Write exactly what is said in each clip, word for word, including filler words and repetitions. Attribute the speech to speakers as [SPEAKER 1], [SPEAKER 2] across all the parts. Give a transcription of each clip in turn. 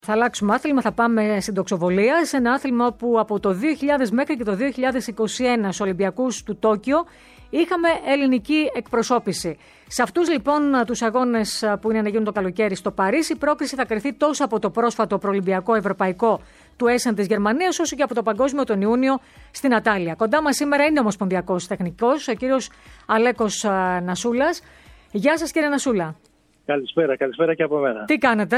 [SPEAKER 1] Θα αλλάξουμε άθλημα, θα πάμε στην τοξοβολία, σε ένα άθλημα όπου από το δύο χιλιάδες μέχρι και το δύο χιλιάδες είκοσι ένα στους Ολυμπιακούς του Τόκιο είχαμε ελληνική εκπροσώπηση. Σε αυτούς λοιπόν τους αγώνες που είναι να γίνουν το καλοκαίρι στο Παρίσι, η πρόκριση θα κριθεί τόσο από το πρόσφατο προολυμπιακό ευρωπαϊκό του Έσεν της Γερμανίας, όσο και από το παγκόσμιο τον Ιούνιο στην Ατάλια. Κοντά μας σήμερα είναι ο ομοσπονδιακός τεχνικός, ο κύριος Αλέκος Νασούλας. Γεια σας κύριε Νασούλα.
[SPEAKER 2] Καλησπέρα, καλησπέρα και από μένα.
[SPEAKER 1] Τι κάνετε?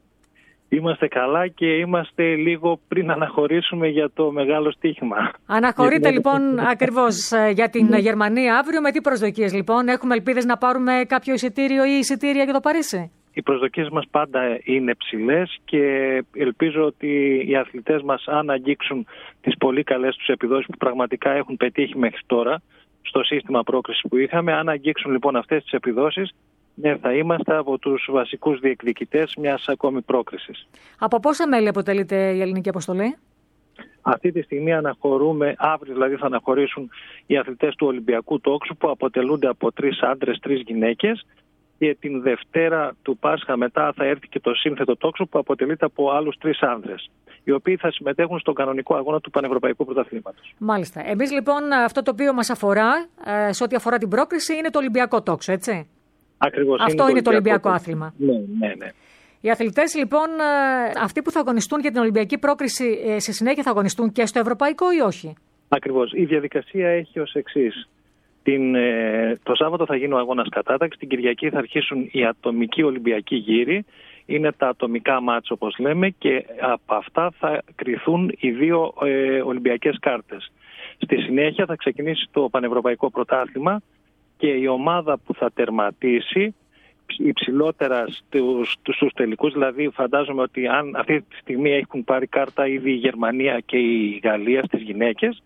[SPEAKER 2] Είμαστε καλά και είμαστε λίγο πριν αναχωρήσουμε για το μεγάλο στοίχημα.
[SPEAKER 1] Αναχωρείτε λοιπόν ακριβώς για την Γερμανία αύριο. Με τι προσδοκίες λοιπόν? Έχουμε ελπίδες να πάρουμε κάποιο εισιτήριο ή εισιτήρια για το Παρίσι?
[SPEAKER 2] Οι προσδοκίες μας πάντα είναι ψηλές και ελπίζω ότι οι αθλητές μας, αν αγγίξουν τις πολύ καλές τους επιδόσεις που πραγματικά έχουν πετύχει μέχρι τώρα στο σύστημα πρόκρισης που είχαμε, αν αγγίξουν λοιπόν αυτές τις επιδόσεις, ναι, θα είμαστε από τους βασικούς διεκδικητές μιας ακόμη πρόκρισης.
[SPEAKER 1] Από πόσα μέλη αποτελείται η ελληνική αποστολή?
[SPEAKER 2] Αυτή τη στιγμή αναχωρούμε, αύριο δηλαδή θα αναχωρήσουν οι αθλητές του Ολυμπιακού Τόξου που αποτελούνται από τρεις άντρες, τρεις γυναίκες, και την Δευτέρα του Πάσχα μετά θα έρθει και το σύνθετο τόξο που αποτελείται από άλλους τρεις άνδρες, οι οποίοι θα συμμετέχουν στον κανονικό αγώνα του Πανευρωπαϊκού Πρωταθλήματος.
[SPEAKER 1] Μάλιστα. Εμείς λοιπόν αυτό το οποίο μας αφορά σε ό,τι αφορά την πρόκριση είναι το Ολυμπιακό Τόξο, έτσι?
[SPEAKER 2] Ακριβώς.
[SPEAKER 1] Αυτό είναι, είναι το Ολυμπιακό άθλημα.
[SPEAKER 2] Ναι, ναι, ναι.
[SPEAKER 1] Οι αθλητές λοιπόν, αυτοί που θα αγωνιστούν για την Ολυμπιακή πρόκριση, σε συνέχεια θα αγωνιστούν και στο Ευρωπαϊκό ή όχι?
[SPEAKER 2] Ακριβώς. Η διαδικασία έχει ως εξής. Την, το Σάββατο θα γίνει ο αγώνας κατάταξης, την Κυριακή θα αρχίσουν οι ατομικοί Ολυμπιακοί γύροι, είναι τα ατομικά μάτς όπως λέμε, και από αυτά θα κριθούν οι δύο ε, Ολυμπιακές κάρτες. Στη συνέχεια θα ξεκινήσει το Πανευρωπαϊκό Πρωτάθλημα και η ομάδα που θα τερματίσει υψηλότερα στους, στους τελικούς, δηλαδή φαντάζομαι ότι αν αυτή τη στιγμή έχουν πάρει κάρτα ήδη η Γερμανία και η Γαλλία στις γυναίκες,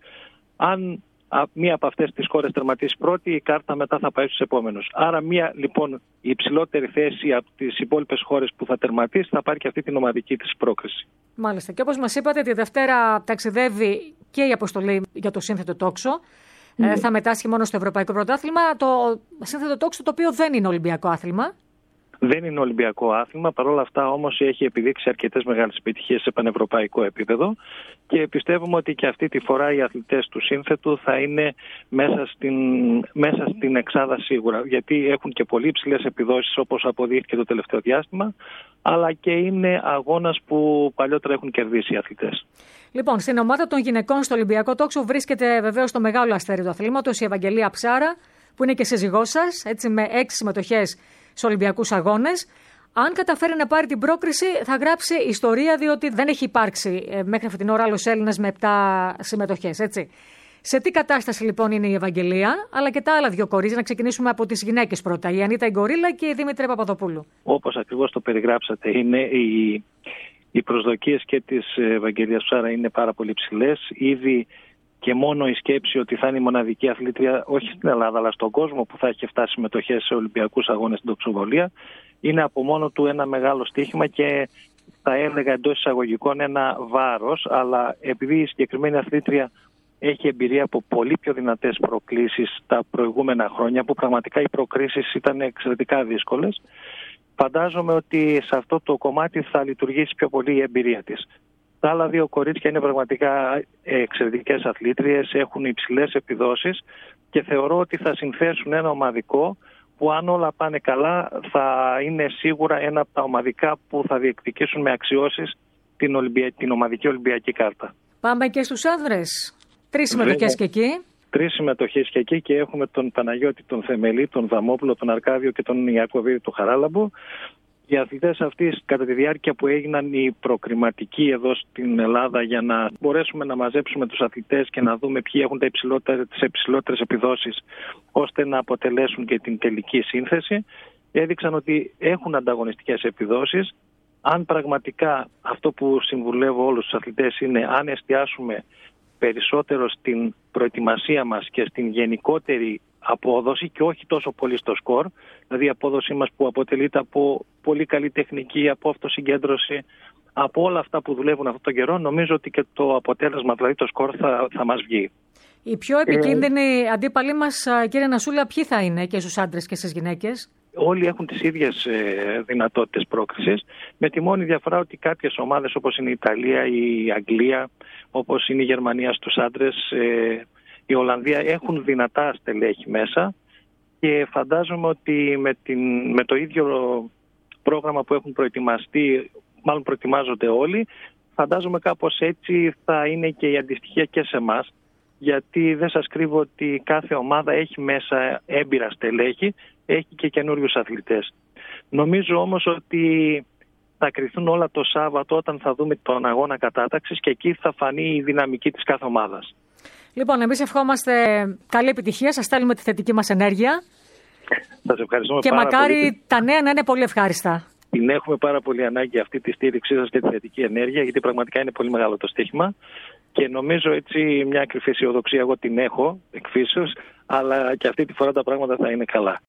[SPEAKER 2] αν μία από αυτές τις χώρες τερματίσει πρώτη, η κάρτα μετά θα πάει στους επόμενους. Άρα μία λοιπόν η υψηλότερη θέση από τις υπόλοιπες χώρες που θα τερματίσει θα πάρει και αυτή την ομαδική της πρόκριση.
[SPEAKER 1] Μάλιστα. Και όπως μας είπατε, τη Δευτέρα ταξιδεύει και η αποστολή για το σύνθετο τόξο. Mm. Ε, θα μετάσχει μόνο στο Ευρωπαϊκό Πρωτάθλημα. Το σύνθετο τόξο, το οποίο δεν είναι Ολυμπιακό άθλημα.
[SPEAKER 2] Δεν είναι Ολυμπιακό άθλημα, παρόλα αυτά όμως έχει επιδείξει αρκετές μεγάλες επιτυχίες σε πανευρωπαϊκό επίπεδο και πιστεύουμε ότι και αυτή τη φορά οι αθλητές του σύνθετου θα είναι μέσα στην, μέσα στην εξάδα σίγουρα, γιατί έχουν και πολύ υψηλές επιδόσεις όπως αποδείχθηκε το τελευταίο διάστημα, αλλά και είναι αγώνας που παλιότερα έχουν κερδίσει οι αθλητές.
[SPEAKER 1] Λοιπόν, στην ομάδα των γυναικών στο Ολυμπιακό Τόξο βρίσκεται βεβαίως το μεγάλο αστέρι του αθλήματος, η Ευαγγελία Ψάρα, που είναι και σύζυγός σας, έτσι, με έξι συμμετοχές στους Ολυμπιακούς Αγώνες. Αν καταφέρει να πάρει την πρόκριση, θα γράψει ιστορία, διότι δεν έχει υπάρξει μέχρι αυτή την ώρα άλλος Έλληνας με επτά συμμετοχές, έτσι. Σε τι κατάσταση λοιπόν είναι η Ευαγγελία, αλλά και τα άλλα δύο κορίτσια? Να ξεκινήσουμε από τις γυναίκες πρώτα, η Ανίτα Γκορίλα και η Δήμητρα Παπαδοπούλου.
[SPEAKER 2] Όπως ακριβώς το περιγράψατε, είναι οι, οι προσδοκίες και της Ευαγγελίας Ψάρα είναι πάρα πολύ ψηλές. Ήδη και μόνο η σκέψη ότι θα είναι η μοναδική αθλήτρια, όχι στην Ελλάδα αλλά στον κόσμο, που θα έχει φτάσει συμμετοχές σε Ολυμπιακούς Αγώνες στην τοξοβολία, είναι από μόνο του ένα μεγάλο στοίχημα και θα έλεγα εντός εισαγωγικών ένα βάρος, αλλά επειδή η συγκεκριμένη αθλήτρια έχει εμπειρία από πολύ πιο δυνατές προκλήσεις τα προηγούμενα χρόνια, που πραγματικά οι προκρίσεις ήταν εξαιρετικά δύσκολες, φαντάζομαι ότι σε αυτό το κομμάτι θα λειτουργήσει πιο πολύ η εμπειρία της. Τα άλλα δύο κορίτσια είναι πραγματικά εξαιρετικές αθλήτριες, έχουν υψηλές επιδόσεις και θεωρώ ότι θα συνθέσουν ένα ομαδικό που, αν όλα πάνε καλά, θα είναι σίγουρα ένα από τα ομαδικά που θα διεκδικήσουν με αξιώσεις την, Ολυμπια... την ομαδική Ολυμπιακή κάρτα.
[SPEAKER 1] Πάμε και στους άνδρες. Τρεις συμμετοχές και εκεί.
[SPEAKER 2] Τρεις συμμετοχές και εκεί και έχουμε τον Παναγιώτη, τον Θεμελή, τον Δαμόπουλο, τον Αρκάδιο και τον Ιακωβίδη, του Χαράλαμπο. Οι αθλητές αυτοί, κατά τη διάρκεια που έγιναν οι προκριματικοί εδώ στην Ελλάδα, για να μπορέσουμε να μαζέψουμε τους αθλητές και να δούμε ποιοι έχουν τα υψηλότερες, τις υψηλότερες επιδόσεις, ώστε να αποτελέσουν και την τελική σύνθεση, έδειξαν ότι έχουν ανταγωνιστικές επιδόσεις. Αν πραγματικά αυτό που συμβουλεύω όλους τους αθλητές είναι, αν εστιάσουμε περισσότερο στην προετοιμασία μας και στην γενικότερη απόδοση και όχι τόσο πολύ στο σκορ, δηλαδή η απόδοσή μας που αποτελείται από πολύ καλή τεχνική, από αυτοσυγκέντρωση, από όλα αυτά που δουλεύουν αυτόν τον καιρό, νομίζω ότι και το αποτέλεσμα, δηλαδή το σκορ, θα, θα μας βγει.
[SPEAKER 1] Οι πιο επικίνδυνοι ε... αντίπαλοι μας, κύριε Νασούλα, ποιοι θα είναι και στους άντρες και στις γυναίκες?
[SPEAKER 2] όλοι έχουν τις ίδιες ε, δυνατότητες πρόκρισης, με τη μόνη διαφορά ότι κάποιες ομάδες όπως είναι η Ιταλία, η Αγγλία, όπως είναι η Γερμανία στους άντρες, ε, η Ολλανδία έχουν δυνατά στελέχη μέσα και φαντάζομαι ότι με, την, με το ίδιο πρόγραμμα που έχουν προετοιμαστεί, μάλλον προετοιμάζονται όλοι, φαντάζομαι κάπως έτσι θα είναι και η αντιστοιχία και σε εμάς, γιατί δεν σας κρύβω ότι κάθε ομάδα έχει μέσα έμπειρα στελέχη, έχει και καινούριους αθλητές. Νομίζω όμως ότι θα κριθούν όλα το Σάββατο όταν θα δούμε τον αγώνα κατάταξης και εκεί θα φανεί η δυναμική της κάθε ομάδας.
[SPEAKER 1] Λοιπόν, εμείς ευχόμαστε καλή επιτυχία, σας στέλνουμε τη θετική μας ενέργεια.
[SPEAKER 2] Σας ευχαριστούμε
[SPEAKER 1] και
[SPEAKER 2] πάρα
[SPEAKER 1] μακάρι
[SPEAKER 2] πολύ.
[SPEAKER 1] Τα νέα να είναι πολύ ευχάριστα.
[SPEAKER 2] Την έχουμε πάρα πολύ ανάγκη αυτή τη στήριξή σας και τη θετική ενέργεια, γιατί πραγματικά είναι πολύ μεγάλο το στοίχημα. Και νομίζω έτσι μια κρυφή αισιοδοξία εγώ την έχω εκ φύσεως, αλλά και αυτή τη φορά τα πράγματα θα είναι καλά.